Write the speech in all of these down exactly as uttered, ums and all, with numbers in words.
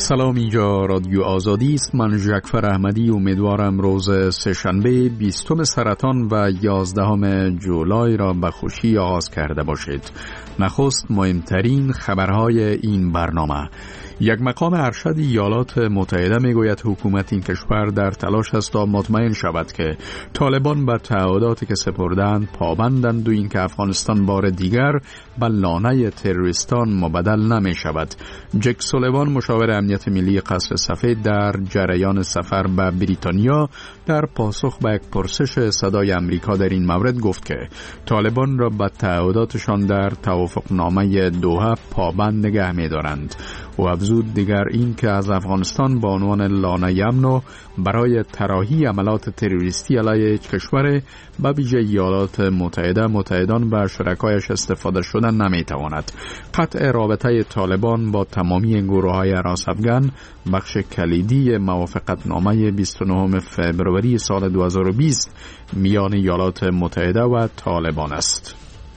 سلام، اینجا رادیو آزادی است. من ژکفر احمدی امیدوارم روز سه‌شنبه بیستم سرطان و یازدهم جولای را به خوشی آغاز کرده باشید. نخست مهمترین خبرهای این برنامه. یک مقام ارشد ایالات متحده میگوید حکومت این کشور در تلاش است تا مطمئن شود که طالبان به تعهداتی که سپردند پابندند و اینکه افغانستان بار دیگر به لانه تروریستان مبدل نمی شود. جک سولیوان مشاور امنیت ملی قصر سفید در جریان سفر به بریتانیا در پاسخ به یک پرسش صدای امریکا در این مورد گفت که طالبان را به تعهداتشان در توافقنامه دوحه پابند نگه می دارند. و افزود دیگر این که از افغانستان به عنوان لانه امن برای طراحی عملات تروریستی علیه یک کشور به ویژه ایالات متحده متحدان و شرکایش استفاده شدن نمیتواند. قطع رابطه طالبان با تمامی گروه‌های حراس افغان بخش کلیدی موافقتنامه بیست و نهم فوریه سال دو هزار و بیست میان ایالات متحده و طالبان است.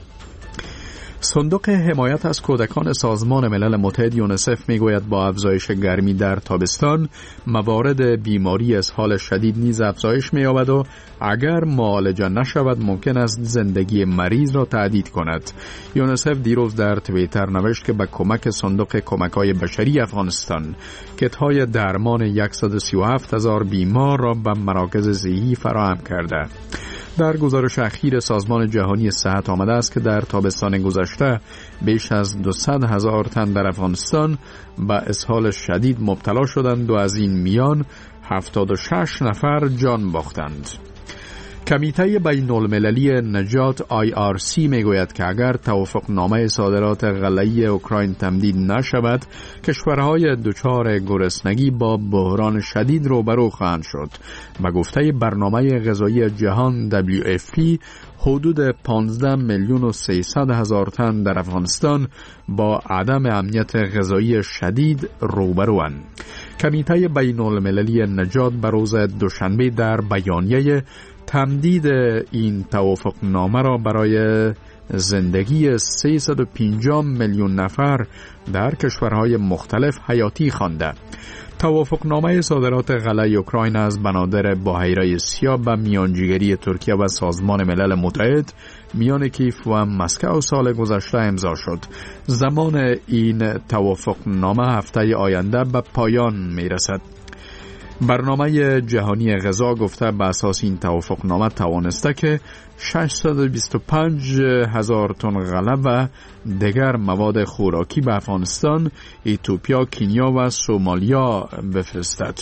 صندوق حمایت از کودکان سازمان ملل متحد یونیسف میگوید با افزایش گرمی در تابستان موارد بیماری اسهال شدید نیز افزایش می‌یابد و اگر معالجه نشود ممکن است زندگی مریض را تهدید کند. یونیسف دیروز در توییتر نوشت که با کمک صندوق کمک‌های بشری افغانستان کت‌های درمان صد و سی و هفت هزار بیمار را به مراکز صحی فراهم کرده. در گزارش اخیر سازمان جهانی صحت آمده است که در تابستان گذشته بیش از دویست هزار تن در افغانستان به اسهال شدید مبتلا شدند و از این میان هفتاد و شش نفر جان باختند. کمیته بین المللی نجات آی آر سی میگوید که اگر توافقنامه صادرات غله‌ای اوکراین تمدید نشود کشورهای دچار گرسنگی با بحران شدید روبرو خواهند شد. به گفته برنامه غذایی جهان دبلیو اف پی حدود پانزده میلیون و سیصد هزار تن در افغانستان با عدم امنیت غذایی شدید روبروند. کمیته بین المللی نجات به روز دوشنبه در بیانیه تمدید این توافقنامه را برای زندگی سیصد و پنجاه میلیون نفر در کشورهای مختلف حیاتی خوانده. توافقنامه صادرات غله اوکراین از بنادر بحیره سیاه به میانجیگری ترکیه و سازمان ملل متحد میان کیف و مسکو سال گذشته امضا شد. زمان این توافقنامه هفته آینده به پایان میرسد. برنامه جهانی غذا گفته به اساس این توافقنامه توانسته که ششصد و بیست و پنج هزار تن غله و دیگر مواد خوراکی به افغانستان، اتیوپیا، کنیا و سومالیا بفرستد.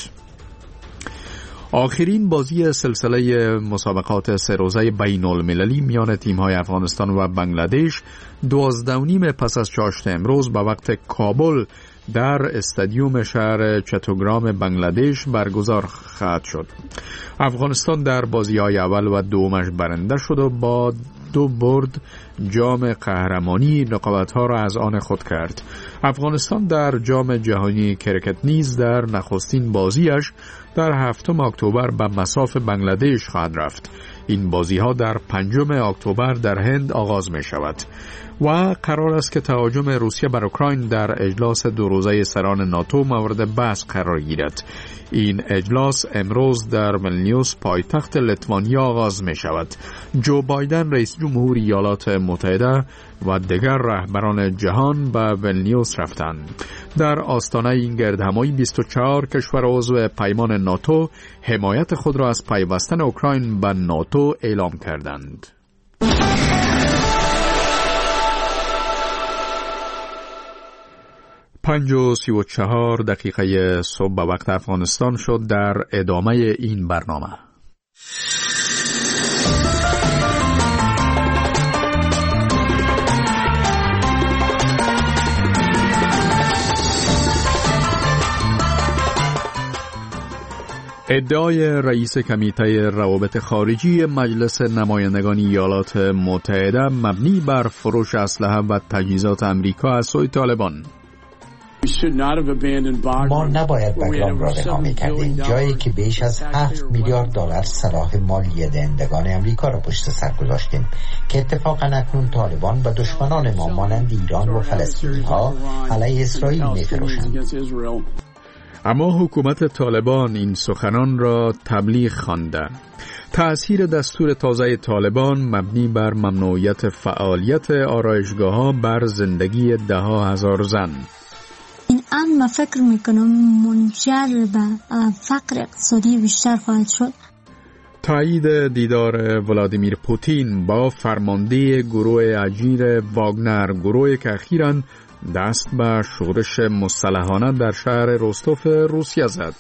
آخرین بازی سلسله مسابقات سه روزه بین المللی میان تیم‌های افغانستان و بنگلادش دوازده و نیم پس از چاشت امروز به وقت کابل در استادیوم شهر چتوگرام بنگلادش برگزار خواهد شد. افغانستان در بازی‌های اول و دومش برنده شد و با دو برد جام قهرمانی رقابت‌ها را از آن خود کرد. افغانستان در جام جهانی کرکت نیز در نخستین بازیش در هفتم اکتبر به مصاف بنگلادش خواهد رفت. این بازی‌ها در پنجم اکتبر در هند آغاز می شود و قرار است که تهاجم روسیه بر اوکراین در اجلاس دو روزه سران ناتو مورد بحث قرار گیرد. این اجلاس امروز در ولنیوس پایتخت لیتوانیا آغاز می شود. جو بایدن رئیس جمهور ایالات متحده و دیگر رهبران جهان به ولنیوس رفتند. در آستانه این گردهمایی بیست و چهار کشور عضو پیمان ناتو حمایت خود را از پیوستن اوکراین به ناتو اعلام کردند. پنج و سی و چهار دقیقه صبح به وقت افغانستان شد. در ادامه این برنامه ادعای رئیس کمیته روابط خارجی مجلس نمایندگان ایالات متحده مبنی بر فروش اسلحه و تجهیزات امریکا از سوی طالبان. ما نباید بگرام را رها می‌کردیم، جایی که بیش از هفت میلیارد دلار سلاح مالی دهندگان امریکا را پشت سر گذاشتیم که اتفاقاً اکنون طالبان و دشمنان ما مانند ایران و فلسطینی‌ها علیه اسرائیل می‌فروشند. اما حکومت طالبان این سخنان را تبلیغ خواندند. تأثیر دستور تازه طالبان مبنی بر ممنوعیت فعالیت آرایشگاه‌ها بر زندگی ده ها هزار زن. این امر فکر میکنم منجر به فقر اقتصادی بیشتر خواهد شد. تایید دیدار ولادیمیر پوتین با فرمانده گروه اجیر واگنر، گروهی که اخیراً دست به شورش مسلحانه در شهر روستوف روسیه زد.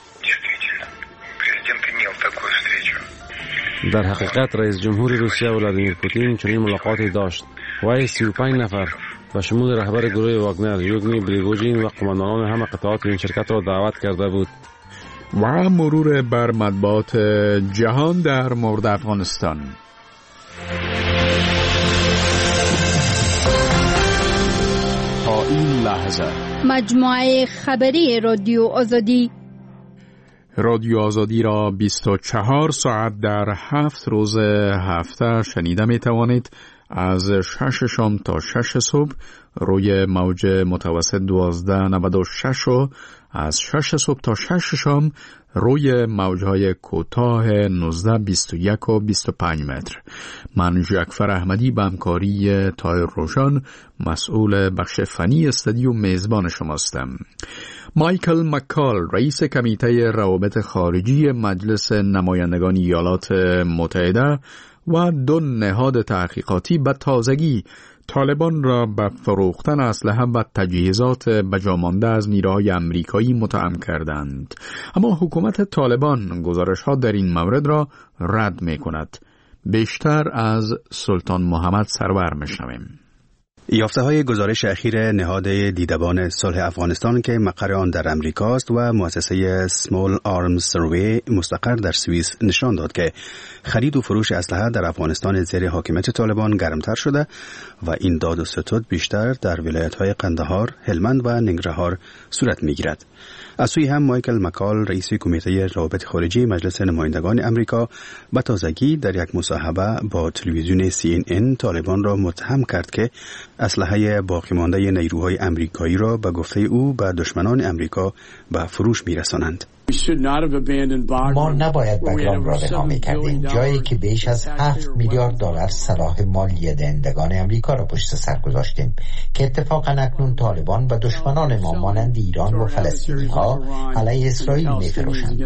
در حقیقت رئیس جمهور روسیه ولادیمیر پوتین چنین ملاقاتی داشت. وی سی و پنج نفر و شمول رهبر گروه واگنر یوگنی پریگوژین و قماندانان همه قطعات این شرکت را دعوت کرده بود. و مرور بر مطبوعات جهان در مورد افغانستان. تا این لحظه مجموعه خبری رادیو آزادی رادیو آزادی را بیست و چهار ساعت در هفت روز هفته شنیده می توانید. از شش شام تا شش صبح روی موج متوسط دوازده نود و شش و از شش صبح تا شش شام روی موجهای کوتاه نوزده بیست و یک و بیست و پنج متر. من جعفر احمدی به همکاری طاهر روشن مسئول بخش فنی استودیو میزبان شماستم. مایکل مکال رئیس کمیته روابط خارجی مجلس نمایندگان ایالات متحده و دو نهاد تحقیقاتی به تازگی طالبان را به فروختن اسلحه و تجهیزات بجامانده از نیروهای آمریکایی متهم کردند. اما حکومت طالبان گزارش‌ها در این مورد را رد می‌کند. بیشتر از سلطان محمد سرور می‌شنویم. یافته‌های گزارش اخیر نهاد دیدبان صلح افغانستان که مقر آن در امریکاست و مؤسسه Small Arms Survey مستقر در سوئیس نشان داد که خرید و فروش اسلحه در افغانستان زیر حاکمیت طالبان گرمتر شده و این داد و ستد بیشتر در ولایت‌های قندهار، هلمند و ننگرهار صورت می‌گیرد. از سوی هم مایکل مکال رئیس کمیته روابط خارجی مجلس نمایندگان امریکا به تازگی در یک مصاحبه با تلویزیون سی ان ان طالبان را متهم کرد که اسلحه باقی مانده نیروهای امریکایی را به گفته او به دشمنان امریکا به فروش می‌رسانند. ما نباید بگرام را رها می‌کردیم، جایی که بیش از هفت میلیارد دلار سلاح مالی دهندگان امریکا را پشت سر گذاشتیم که اتفاقا اکنون طالبان و دشمنان ما مانند ایران و فلسطینی‌ها علیه اسرائیل می‌فروشند.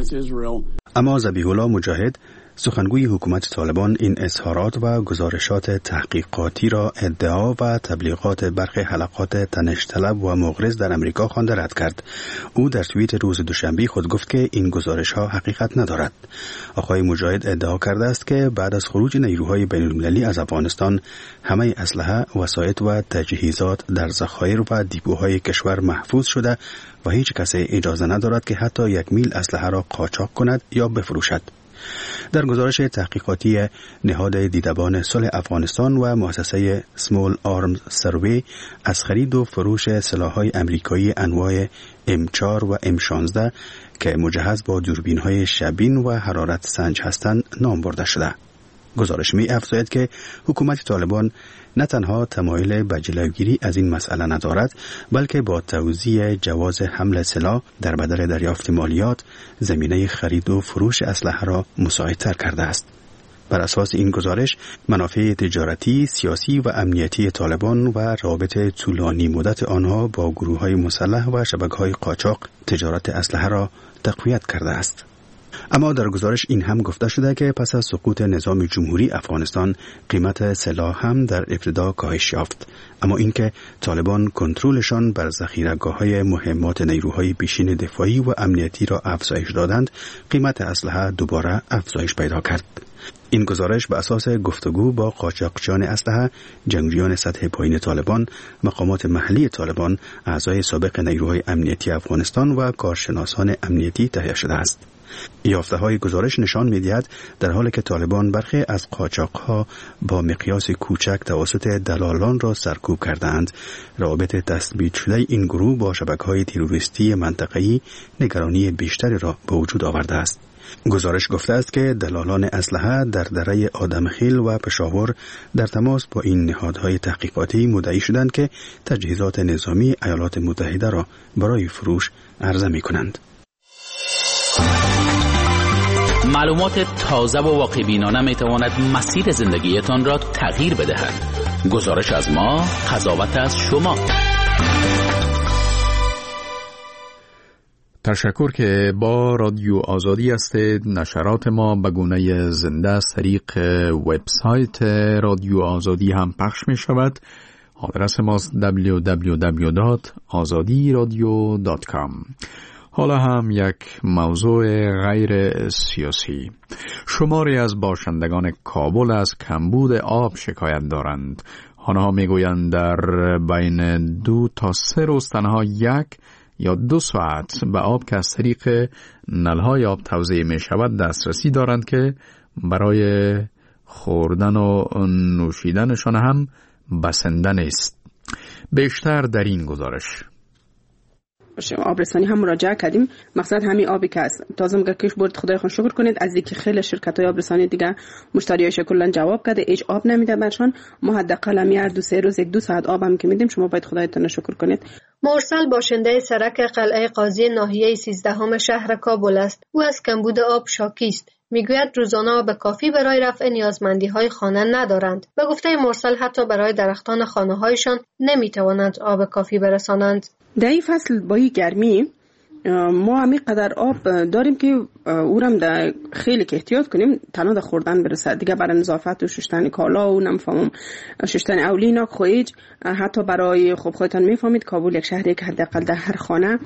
اما ذبیح الله مجاهد سخنگوی حکومت طالبان این اظهارات و گزارشات تحقیقاتی را ادعا و تبلیغات برخی حلقات تنش‌طلب و مغرض در امریکا خوانده رد کرد. او در توییت روز دوشنبه خود گفت که این گزارش‌ها حقیقت ندارد. آقای مجاهد ادعا کرده است که بعد از خروج نیروهای بین‌المللی از افغانستان همه اسلحه، وسایط و تجهیزات در ذخایر و دیپوهای کشور محفوظ شده و هیچ کسی اجازه ندارد که حتی یک میل اسلحه را قاچاق کند یا بفروشد. در گزارش تحقیقاتی نهاد دیدبان صلح افغانستان و مؤسسه Small Arms Survey از خرید و فروش سلاح‌های امریکایی انواع ام چهار و ام شانزده که مجهز با دوربین‌های شبین و حرارت سنج هستند نام برده شده. گزارش می افزاید که حکومت طالبان نه تنها تمایل به جلوگیری از این مسئله ندارد، بلکه با توزیع جواز حمل سلاح در بدل دریافت مالیات زمینه خرید و فروش اسلحه را مساعدتر کرده است. بر اساس این گزارش منافع تجارتی، سیاسی و امنیتی طالبان و رابط طولانی مدت آنها با گروه‌های مسلح و شبکه‌های قاچاق تجارت اسلحه را تقویت کرده است. اما در گزارش این هم گفته شده که پس از سقوط نظام جمهوری افغانستان قیمت سلاح هم در ابتدا کاهش یافت، اما اینکه طالبان کنترلشان بر ذخیره‌گاه‌های مهمات نیروهای پیشین دفاعی و امنیتی را افزایش دادند، قیمت اسلحه دوباره افزایش پیدا کرد. این گزارش به اساس گفتگو با قاچاقچیان اسلحه، جنگجویان سطح پایین طالبان، مقامات محلی طالبان، اعضای سابق نیروهای امنیتی افغانستان و کارشناسان امنیتی تهیه شده است. یافته های گزارش نشان می‌دهد در حالی که طالبان برخی از قاچاق‌ها با مقیاس کوچک توسط دلالان را سرکوب کردند، روابط تثبیت شده این گروه با شبکه‌های تروریستی منطقه‌ای نگرانی بیشتری را به وجود آورده است. گزارش گفته است که دلالان اسلحه در دره آدمخیل و پشاور در تماس با این نهادهای تحقیقاتی مدعی شدند که تجهیزات نظامی ایالات متحده را برای فروش عرضه می کنند. معلومات تازه و واقع‌بینانه می تواند مسیر زندگیتان را تغییر بدهد. گزارش از ما، قضاوت از شما. تشکر که با رادیو آزادی هستید. نشرات ما به گونه زنده از طریق وبسایت رادیو آزادی هم پخش می شود. آدرس ماست دبلیو دبلیو دبلیو دات آزادی رادیو دات کام. حالا هم یک موضوع غیر سیاسی. شماری از باشندگان کابل از کمبود آب شکایت دارند. آنها می گویند در بین دو تا سه روز تنها یک یا دو ساعت به آب که از طریق نلهای آب توزیع می شود دسترسی دارند که برای خوردن و نوشیدنشان هم بسنده نیست. بیشتر در این گزارش. آبرسانی هم مراجعه کردیم. مقصد همین آبی که است. تازه مگر کش برد خدای خون شکر کنید از اینکه خیلی شرکت‌های آبرسانی دیگه مشتریاش کلا جواب کرده هیچ آب نمیده برشان. ما حداقل هر دو سه روز یک دو ساعت آب هم که میدیم. شما باید خدایتون شکر کنید. مرسل باشنده سرک قلعه قاضی ناحیه سیزدهم شهر کابل است. او از کمبود آب شاکی است. میگوید روزانه آب کافی برای رفع نیازمندی‌های خانه ندارند. به گفته مرسل حتی برای درختان خانه‌هایشان نمی‌توانند آب کافی برسانند. در این فصل با این گرمی ما همین قدر آب داریم که او هم در خیلی که احتیاط کنیم تنها در خوردن برسه. دیگه برای نظافت و شستن کالا و نمیفهمم شستن اولینا خویج حتی برای خب خودتان میفهمید کابل یک شهری که حداقل در هر خانه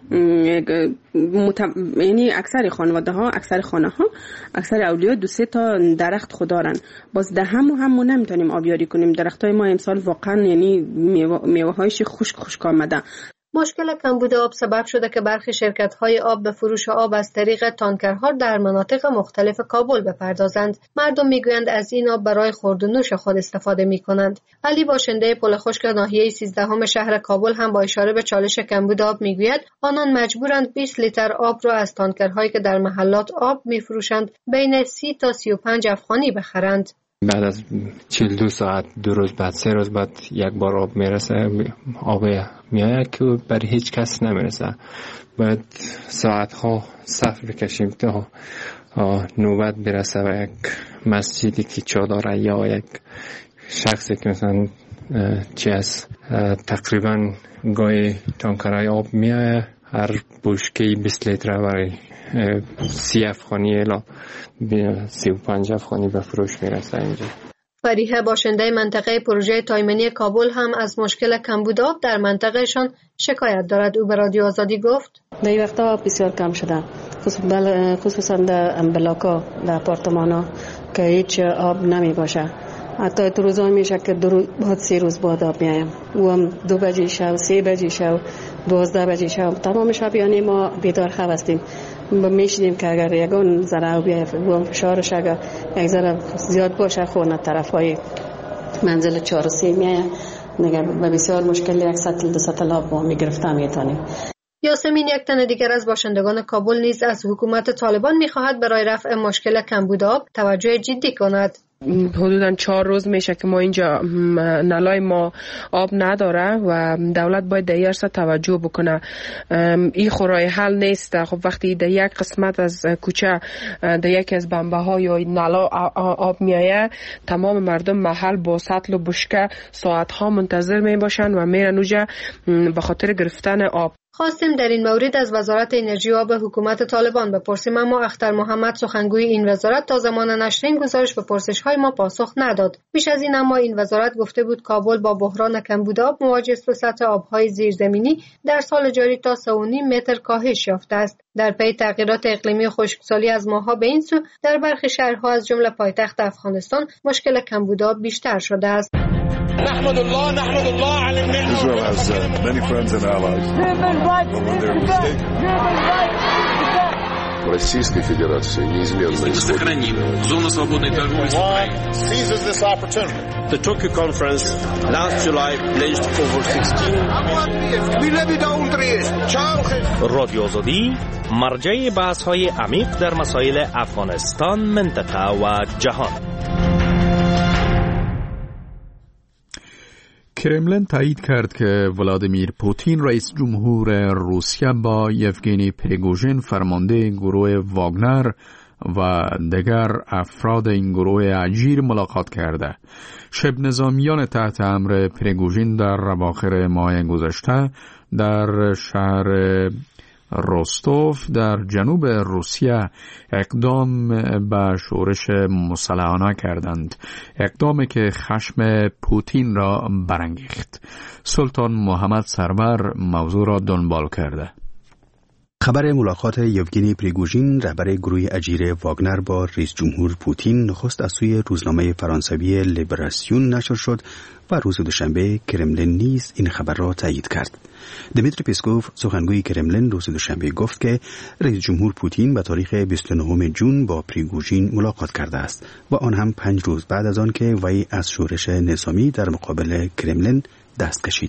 مت... یعنی اکثر خانواده ها اکثر خانه ها اکثر اولیا دو سه تا درخت خود دارن. باز ده همو همو نمیتونیم آبیاری کنیم. درخت های ما امسال واقعا یعنی میوه هایش خشک خشک آمده. مشکل کمبود آب سبب شده که برخی شرکت‌های آب به فروش آب از طریق تانکرها در مناطق مختلف کابل بپردازند. مردم میگویند از این آب برای خورد و نوش خود استفاده می‌کنند. علی باشنده پل خشک ناحیه سیزدهم شهر کابل هم با اشاره به چالش کمبود آب میگوید آنان مجبورند بیست لیتر آب را از تانکرهایی که در محلات آب می‌فروشند بین سی تا سی و پنج افغانی بخرند. بعد از چهل و دو ساعت دو روز بعد سه روز بعد یک بار آب میرسه. آب میاد که برای هیچ کس نمیرسه. بعد ساعت ها صف بکشیم تا نوبت برسه و یک مسجدی که چادر یا یک شخصی که مثلا چی است تقریبا گاهی تانکرهای آب میاد هر بشکه بیست لیتر برای سی افغانی الا سی و پنج افغانی به فروش میرسه اینجا. فریحه باشنده منطقه پروژه تایمنی کابل هم از مشکل کمبود آب در منطقهشان شکایت دارد. او به رادیو آزادی گفت در این وقتا بسیار کم شده، خصوصا در بلاکا در آپارتمانا که هیچ آب نمی باشه. حتی تو روزا میشه که دو روز بعد سه روز بعد آب میایم. او هم دو بجه شب، سه بجه شب، دوازده بجه شب تمام شب یعنی ما بیدار خواب هستیم. میشنیم که اگر یگان ذره آب بیاید و فشارش اگر یک ذره زیاد باشه خونه طرفای منزل چهار و سه میاید دیگه به بسیار مشکل یک سطل دو سطل آب ما میگرفته میتونیم. یاسمین یک تن دیگر از باشندگان کابل نیز از حکومت طالبان میخواهد برای رفع مشکل کمبود آب توجه جدی کند. حدوداً چهار روز میشه که ما اینجا نلای ما آب نداره و دولت باید در این توجه بکنه. این خورای حل نیست. خب وقتی در یک قسمت از کوچه در یکی از بمبه ها یا نلا آب میایه تمام مردم محل با سطل و بشکه ساعت ها منتظر می باشن و میرن اونجا به خاطر گرفتن آب. خواستیم در این مورد از وزارت انرژی و آب حکومت طالبان بپرسیم اما اختر محمد سخنگوی این وزارت تا زمان نشر این گزارش به پرسش‌های ما پاسخ نداد. بیش از این اما این وزارت گفته بود کابل با بحران کمبود آب مواجه است و سطح آب‌های زیرزمینی در سال جاری تا سه و نیم متر کاهش یافته است. در پی تغییرات اقلیمی و خشکسالی از ماه‌ها به این سو در برخی شهرها از جمله پایتخت افغانستان مشکل کمبود آب بیشتر شده است. نحمد الله نحمد الله على النعمة. Israel has uh, many friends and allies. Human rights. Российской Федерации неизменно исходит. Зона свободной торговли с Украиной. The Tokyo conference last July pledged over sixteen رادیو آزادی مرجع بحث‌های عمیق در مسائل افغانستان، منطقه و جهان. کرملن تایید کرد که ولادیمیر پوتین رئیس جمهور روسیه با یوگنی پریگوژین فرمانده گروه واگنر و دیگر افراد این گروه اجیر ملاقات کرده. شب نظامیان تحت امر پریگوژین در اواخر ماه گذشته در شهر روستوف در جنوب روسیه اقدام به شورش مسلحانه کردند، اقدامی که خشم پوتین را برانگیخت. سلطان محمد سرور موضوع را دنبال کرده. خبر ملاقات یوگنی پریگوژین رهبر گروه اجیر واگنر با رئیس جمهور پوتین نخست از سوی روزنامه فرانسوی لیبراسیون نشر شد و روز دوشنبه کرملن نیز این خبر را تایید کرد. دمیتری پسکوف سخنگوی کرملن روز دوشنبه گفت که رئیس جمهور پوتین به تاریخ بیست و نهم ژوئن با پریگوژین ملاقات کرده است و آن هم پنج روز بعد از آن که وی از شورش نظامی در مقابل کرملن دست کشید.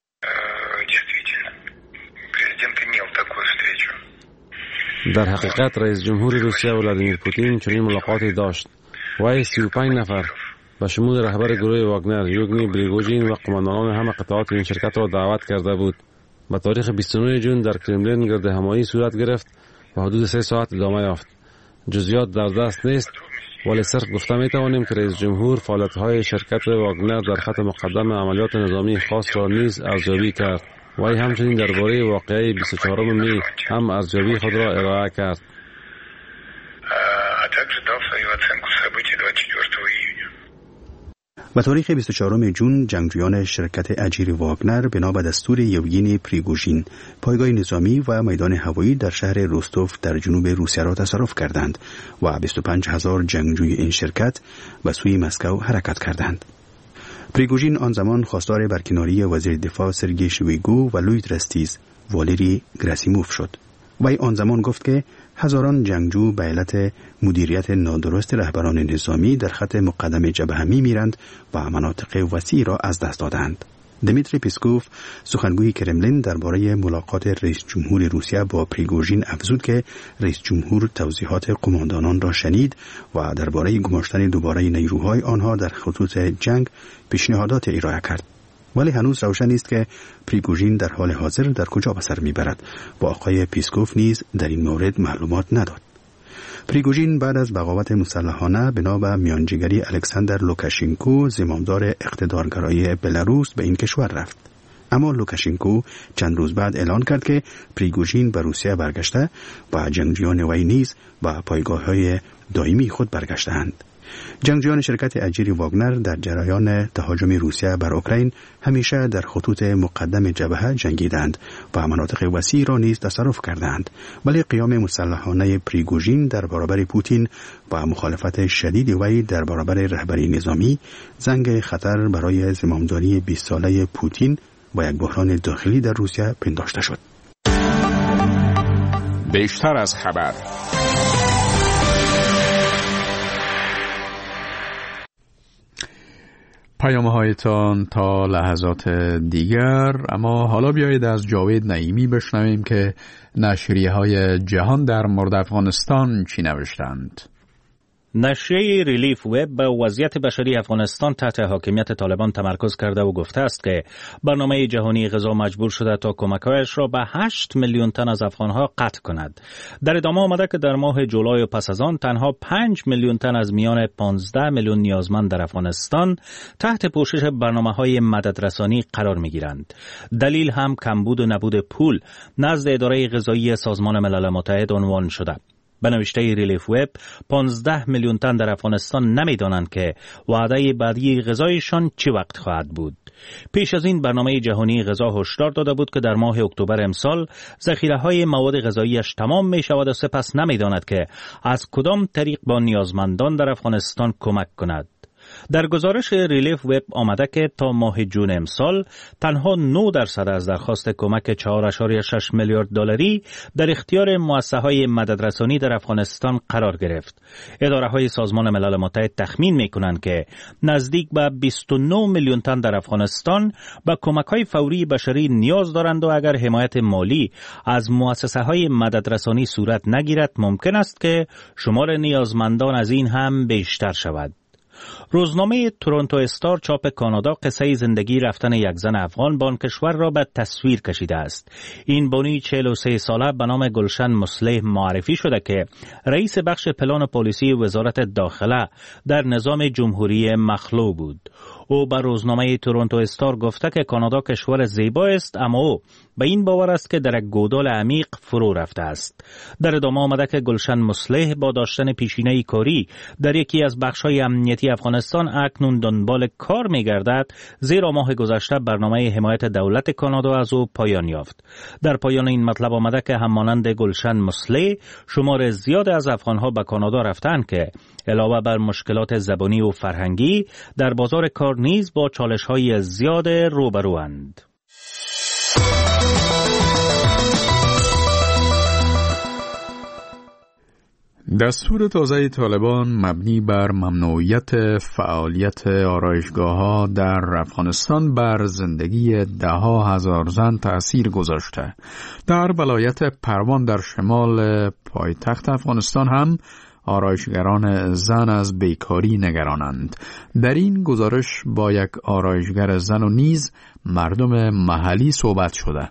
در حقیقت رئیس جمهور روسیه ولادیمیر پوتین چنین ملاقاتی داشت. وی سی و پنج نفر به شمول رهبر گروه واگنر یوگنی پریگوژین و قماندانان همه قطعات این شرکت را دعوت کرده بود. به تاریخ بیست و نه ژوئن در کرملن گردهمایی صورت گرفت و حدود سه ساعت ادامه یافت. جزئیات در دست نیست، ولی صرف گفته می توانیم که رئیس جمهور فعالیت‌های شرکت واگنر در خط مقدم عملیات نظامی خاص را نیز ارزیابی کرد. وی همچنین درباره واقعه بیست و چهارم می هم ارزیابی خود را ارائه کرد. و تاریخ بیست و چهارم ژوئن جنگجویان شرکت اجیر واگنر بنا به دستور یوگنی پریگوژین پایگاه نظامی و میدان هوایی در شهر روستوف در جنوب روسیه را تصرف کردند و بیست و پنج هزار جنگجوی این شرکت به سوی مسکو حرکت کردند. پریگوژین آن زمان خواستار برکناری وزیر دفاع سرگئی شویگو و لوید رستیز والری گراسیموف شد. وی آن زمان گفت که هزاران جنگجو به علت مدیریت نادرست رهبران نظامی در خط مقدم جبهه می‌میرند و مناطق وسیعی را از دست دادند. دمیتری پسکوف سخنگوی کرملن درباره ملاقات رئیس جمهور روسیه با پریگوژین افزود که رئیس جمهور توضیحات قماندانان را شنید و درباره گماشتن دوباره نیروهای آنها در خطوط جنگ پیشنهادات ارائه کرد. ولی هنوز روشن نیست که پریگوژین در حال حاضر در کجا به سر میبرد و آقای پیسکوف نیز در این مورد معلومات نداد. پریگوژین بعد از بغاوت مسلحانه بنا به میانجیگری الکساندر لوکاشنکو زمامدار اقتدارگرایی بلاروس به این کشور رفت. اما لوکاشنکو چند روز بعد اعلان کرد که پریگوژین به روسیه برگشته و جنگجویان وی نیز به پایگاه‌های دائمی خود برگشته‌اند. جنگجویان شرکت اجیر واگنر در جریان تهاجم روسیه بر اوکراین همیشه در خطوط مقدم جبهه جنگیدند و مناطق وسیعی را نیز تصرف کردند، ولی قیام مسلحانه پریگوژین در برابر پوتین و مخالفت شدید وی در برابر رهبری نظامی زنگ خطر برای زمامداری بیست ساله پوتین و یک بحران داخلی در روسیه پنداشته شد. بیشتر از خبر پیام هایتان تا لحظات دیگر. اما حالا بیایید از جاوید نعیمی بشنویم که نشریه های جهان در مورد افغانستان چی نوشتند. نشریه ریلیف وب به وضعیت بشری افغانستان تحت حاکمیت طالبان تمرکز کرده و گفته است که برنامه جهانی غذا مجبور شده تا کمک‌هایش را به هشت میلیون تن از افغانها قطع کند. در ادامه آمده که در ماه جولای و پس از آن تنها پنج میلیون تن از میان پانزده میلیون نیازمند در افغانستان تحت پوشش برنامه‌های مددرسانی قرار می‌گیرند. دلیل هم کمبود و نبود پول نزد اداره غذایی سازمان ملل متحد عنوان شده. به نوشته ریلیف وب پانزده میلیون تن در افغانستان نمیدانند که وعده بعدی غذایشان چه وقت خواهد بود. پیش از این برنامه جهانی غذا هشدار داده بود که در ماه اکتبر امسال ذخیره‌های مواد غذاییش تمام می شود و سپس نمیداند که از کدام طریق با نیازمندان در افغانستان کمک کند. در گزارش ریلیف وب آمده که تا ماه جون امسال تنها نه درصد از درخواست کمک چهار اشاری شش میلیارد دلاری در اختیار مؤسسه‌های مددرسانی در افغانستان قرار گرفت. اداره‌های سازمان ملل متحد تخمین می‌کنند که نزدیک به بیست و نه میلیون تن در افغانستان به کمک‌های فوری بشری نیاز دارند و اگر حمایت مالی از مؤسسه‌های مددرسانی صورت نگیرد ممکن است که شمار نیازمندان از این هم بیشتر شود. روزنامه تورنتو استار چاپ کانادا قصه زندگی رفتن یک زن افغان به آن کشور را به تصویر کشیده است. این بانی چهل و سه ساله به نام گلشن مصلح معرفی شده که رئیس بخش پلان پلیسی وزارت داخله در نظام جمهوری مخلوع بود. او به روزنامه تورنتو استار گفته که کانادا کشور زیبا است، اما او به این باور است که در یک گودال عمیق فرو رفته است. در ادامه آمده که گلشن مصلح با داشتن پیشینه کاری در یکی از بخش‌های امنیتی افغانستان اکنون دنبال کار می‌گردد، زیرا ماه گذشته برنامه حمایت دولت کانادا از او پایان یافت. در پایان این مطلب آمده که همانند گلشن مصلح شمار زیاد از افغان‌ها به کانادا رفتند که علاوه بر مشکلات زبانی و فرهنگی در بازار کار نیز با چالش‌های زیاد روبروند. دستور تازه طالبان مبنی بر ممنوعیت فعالیت آرایشگاه‌ها در افغانستان بر زندگی ده‌ها هزار زن تأثیر گذاشته. در ولایت پروان در شمال پایتخت افغانستان هم آرایشگران زن از بیکاری نگرانند. در این گزارش با یک آرایشگر زن و نیز مردم محلی صحبت شده.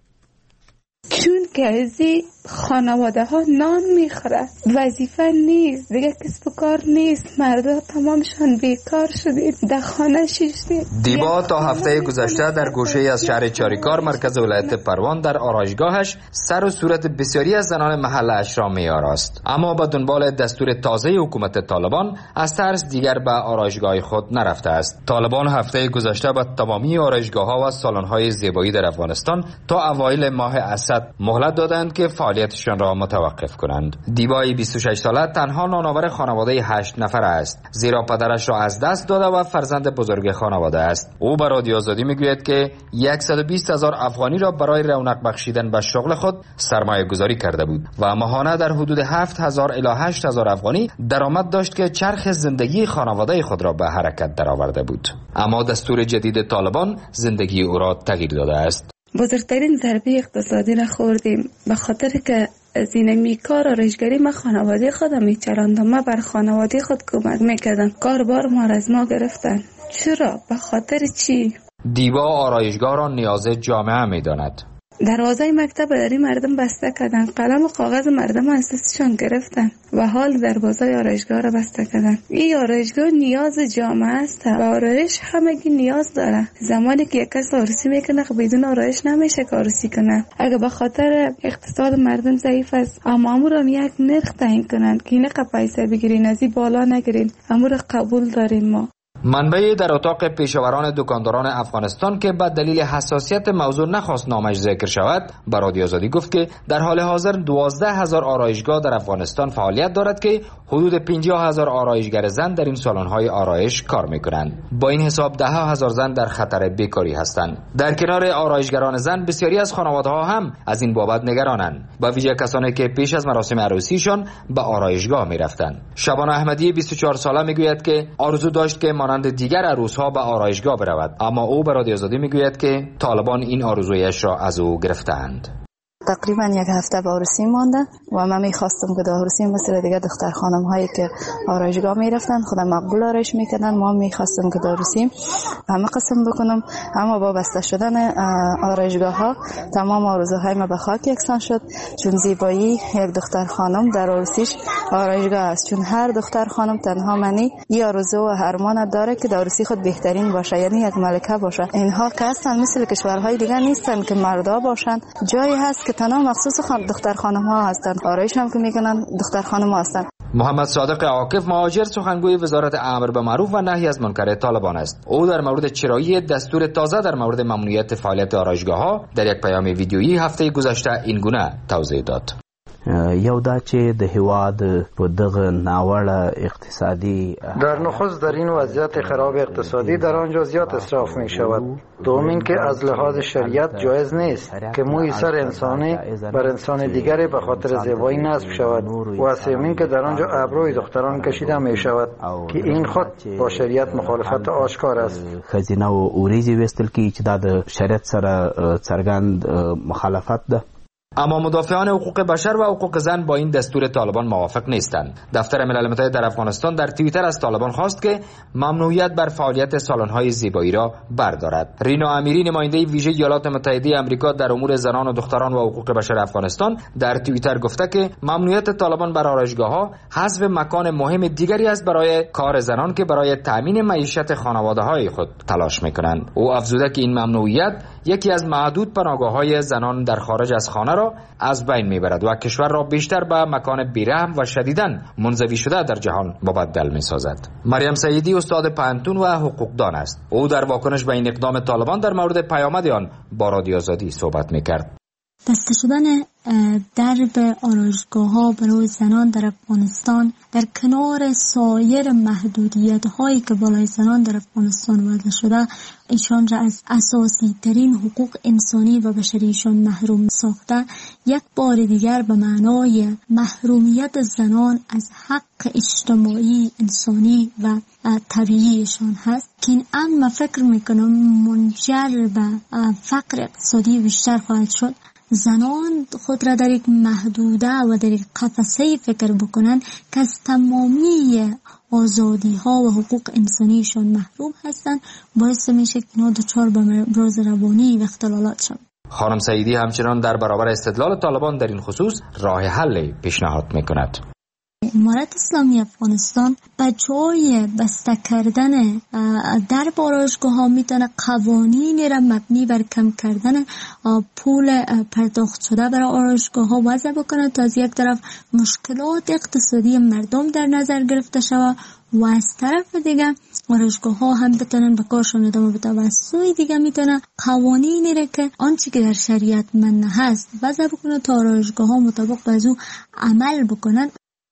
چون که از خانواده ها نان میخوره، وظیفه نیست دیگه، کسب و کار نیست، مردم تمامشان بیکار شدید، در خانه شیشتید. دیبا تا هفته گذشته در گوشه از شهر چاریکار مرکز ولایت پروان در آرایشگاهش سر و صورت بسیاری از زنان محله‌اش را می‌آراست، اما با دنبال دستور تازه حکومت طالبان از ترس دیگر به آرایشگاه خود نرفته است. طالبان هفته گذشته به تمامی آرایشگاه‌ها و سالن‌های زیبایی در افغانستان تا اوایل ماه اسد مهلت دادند که فعالیتشان را متوقف کنند. دیبای بیست و شش ساله تنها نانآور خانواده هشت نفر است، زیرا پدرش را از دست داده و فرزند بزرگ خانواده است. او به رادیو آزادی میگوید که صد و بیست هزار افغانی را برای رونق بخشیدن به شغل خود سرمایه گذاری کرده بود و ماهانه در حدود هفت هزار الی هشت هزار افغانی درآمد داشت که چرخ زندگی خانواده خود را به حرکت درآورده بود. اما دستور جدید طالبان زندگی او را تغییر داده است. بزرگترین ضربه اقتصادی را خوردیم به خاطر که از این میکار آرایشگری ما خانواده خودم میچراندم، ما بر خانواده خود کمک میکردم، کار بار ما را از ما گرفتن. چرا؟ به خاطر چی؟ دیبا آرایشگاه را نیاز جامعه میداند. دروازه مکتب داری مردم بسته کردن، قلم و کاغذ مردم از دستشان گرفتن و حال دروازه آرایشگاه را بسته کردن. این آرایشگاه نیاز جامعه است و آرایش همگی نیاز داره. زمانی که یک کس آرایشی میکنه بدون آرایش نمیشه آرایشی کنه. اگه به خاطر اقتصاد مردم ضعیف است، اما امور هم یک نرخ تعیین کنند که اینقدر پیسه بگیرین، از این بالا نگیرین، امور قبول داریم ما. منبعی در اتاق پیشاوران دکانداران افغانستان که به دلیل حساسیت موضوع نخواست نامش ذکر شود به رادیو آزادی گفت که در حال حاضر دوازده هزار آرایشگاه در افغانستان فعالیت دارد که حدود پنجاه هزار آرایشگر زن در این سالن‌های آرایش کار می‌کنند. با این حساب ده هزار زن در خطر بیکاری هستند. در کنار آرایشگران زن بسیاری از خانواده‌ها هم از این بابت نگرانند، با ویژه کسانی که پیش از مراسم عروسیشان به آرایشگاه می‌رفتند. شبانه احمدی بیست و چهار ساله میگوید که آرزو داشت که مانند دیگر عروس‌ها به آرایشگاه برود، اما او به رادیو آزادی میگوید که طالبان این آرزویش را از او گرفتند. تقریبا یک هفته به عروسی مانده و من میخواستم که در عروسی مثل دیگه دختر خانم هایی که آرایشگاه میرفتن خودم مقبول آرایش میکردن، ما میخواستم که در عروسی همه قسم بکنم، اما با بسته شدن آرایشگاه ها تمام آرزوهای ما به خاک یکسان شد، چون زیبایی یک دختر خانم در عروسیش آرایشگاه است، چون هر دختر خانم تنها منی این آرزو و ارمان داره که در عروسی خود بهترین باشه، یعنی یک ملکه باشه. اینها که هستن مثل کشورهای دیگه نیستن که مردا باشن، جایی هست که تنها مخصوص خان دختر خانم ها هستن، آرایش هم که میکنن دختر خانم ها هستن. محمد صادق عاکف مهاجر سخنگوی وزارت امر به معروف و نهی از منکر طالبان است. او در مورد چرایی دستور تازه در مورد ممنوعیت فعالیت آرایشگاه ها در یک پیام ویدیویی هفته گذشته این گونه توضیح داد. یو دا چې د هیواد په دغه ناوړه اقتصادی در نخست در این وضعیت خراب اقتصادی در آنجا زیاد اسراف می شود. دوم این که از لحاظ شریعت جایز نیست که موی سر انسانی بر انسان دیگری به خاطر زیبایی نصب شود و سوم این که در آنجا ابروی دختران کشیده می شود که این خود با شریعت مخالفت آشکار است. خزینه و اوریزی وستل کی چې دا د شریعت سره څرګند مخالفت ده. اما مدافعان حقوق بشر و حقوق زن با این دستور طالبان موافق نیستند. دفتر ملل متحد در افغانستان در توییتر از طالبان خواست که ممنوعیت بر فعالیت سالن‌های زیبایی را بردارد. رینا امیری نماینده ویژه ایالات متحده آمریکا در امور زنان و دختران و حقوق بشر افغانستان در توییتر گفته که ممنوعیت طالبان بر آرایشگاه‌ها حذف مکان مهم دیگری است برای کار زنان که برای تأمین معیشت خانواده‌های خود تلاش می‌کنند. او افزوده که این ممنوعیت یکی از معدود پناهگاه‌های زنان در خارج از خانه را از بین میبرد و کشور را بیشتر به مکان بیرحم و شدیداً منزوی شده در جهان مبدل میسازد. مریم سیدی استاد پانتون و حقوقدان است. او در واکنش به این اقدام طالبان در مورد پیامد آن با رادیو آزادی صحبت میکرد. بسته شدن درب آرایشگاه‌ها برای زنان در افغانستان در کنار سایر محدودیت‌هایی که بالای زنان در افغانستان وضع شده، ایشان را از اساسی ترین حقوق انسانی و بشریشان محروم ساخته، یک بار دیگر به معنای محرومیت زنان از حق اجتماعی، انسانی و طبیعیشان هست که این امر فکر میکنم منجر به فقر اقتصادی بیشتر خواهد شد. زنان خود را در یک محدوده و در یک قفسه فکر بکنند که از تمامی آزادی ها و حقوق انسانیشان محروم هستند، باعث میشه که اینا دچار به امراض روانی و اختلالات شوند. خانم سعیدی همچنان در برابر استدلال طالبان در این خصوص راه حل پیشنهاد میکند. امارت اسلامی افغانستان به جای بسته کردن در آرایشگاه ها میتونه قوانینی را مبنی بر کم کردن پول پرداخت شده برای آرایشگاه ها وضع بکنه تا از یک طرف مشکلات اقتصادی مردم در نظر گرفته شود و از طرف دیگه آرایشگاه ها هم بتونن به کارشون ادامه بده و از سوی دیگه میتونه قوانینی را که آنچه که در شریعت منع هست وضع بکنه تا آرایشگاه ها مطابق به از او عمل بکنن.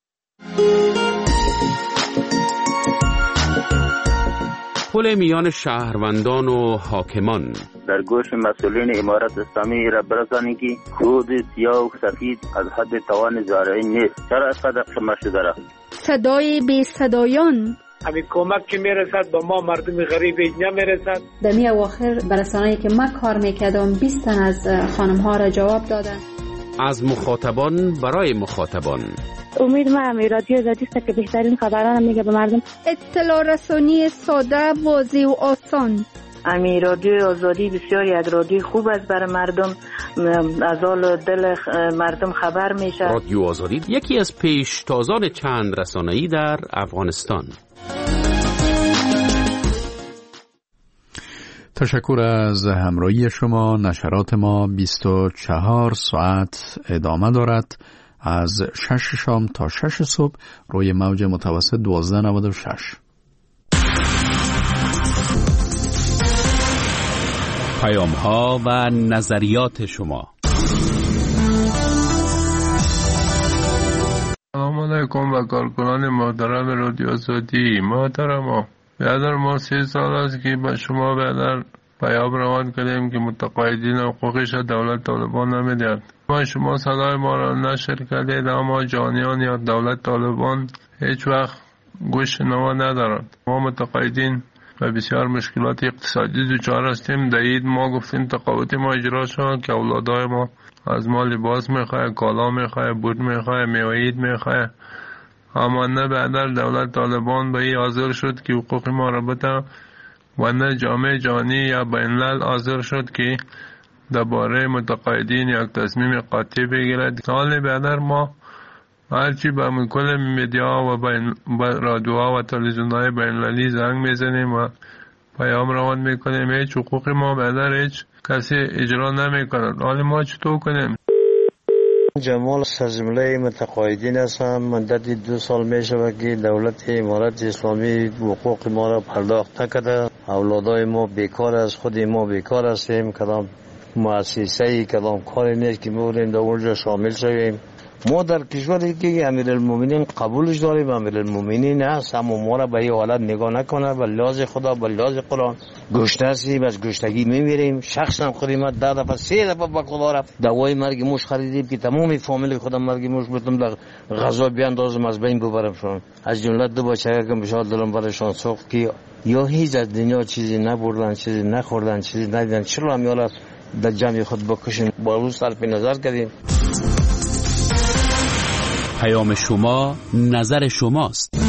پل میان شهروندان و حاکمان در گوش مسئولین امارت اسلامی را برسانی که خود سیاه و سفید از حد توان زارعی نیست. چرا اینقدر خمه شده رفت؟ صدای بی صدایان همین کمک که میرسد با ما مردم غریب نمیرسد. در می اواخر برسانه‌ای که من کار میکردم بیست تن از خانم ها را جواب دادن. از مخاطبان برای مخاطبان. امید ما امی رادیو آزادی است که بهترین خبران میگه به مردم. اطلاع رسانی ساده، واضح و آسان. امی رادیو آزادی بسیاری از رادیو خوب است برای مردم، از حال دل مردم خبر میشه. رادیو آزادی یکی از پیشتازان چند رسانه‌ای در افغانستان. تشکر از همراهی شما. نشرات ما بیست و چهار ساعت ادامه دارد، از شش شام تا شش صبح روی موج متوسط دوازده نود و شش. پیام ها و نظریات شما. سلام علیکم و کارکنان محترم رادیو آزادی. محترم بیادر ما سه سال است که به شما بیادر پیام روان کردیم که متقاعدین حقوقش دولت طالبان نمیدهد. ما شما صدای ما را نشر کردید، اما جانیان یا دولت طالبان هیچ وقت گوش نوا ندارد. ما متقاعدین و بسیار مشکلات اقتصادی دچار هستیم. در عید ما گفتیم تقاعد ما اجرا شد که اولادای ما از ما لباس میخواه، کالا میخواه، بود میخواه، میوه عید میخواه، اما نه بعدر دولت طالبان به این حاضر شد که حقوق ما را بده و نه جامعه جهانی یا بین الملل حاضر شد که درباره متقاعدین یک تصمیم قاطع بگیرد. سال بعدر ما هرچی به کل میدیا و رادیوها و تلویزیون‌های بین المللی زنگ میزنیم و پیام روان میکنیم، هیچ حقوق ما بعدر هیچ کسی اجرا نمیکند. حالا ما چطور کنیم؟ جمال سرزمله متقاعدین هستم. مدت دو سال می شود که دولت امارت اسلامی حقوق ما را پرداخت نکرده. اولادای ما بیکار است، خود ما بیکار هستیم. کدام مؤسسه کدام کاری نیست که بوریم در اونجا شامل شویم. ما در کشوری که امیرالمومنین قبولش داریم، امیرالمومنین هست، اما ما را به این حالت نگاه نکنه. به لحاظ خدا، به لحاظ قرآن گشته هستیم، از گشتگی میمیریم. شخص هم خودی ما ده دفعه سه دفعه به خدا رفت دوای مرگ موش خریدیم که تمام فامیل خودم مرگ موش بتونم در غذا بیاندازم، از بین ببرمشون. از جمله دو بچه که بشار دلم برشان سوخت که یا هیچ از دنیا چیزی نبردن، چیزی نخوردن، چیزی ندیدن، چرا هم یالا در جمع خود بکشن. با روز صرف نظر کردیم. پیام شما، نظر شماست.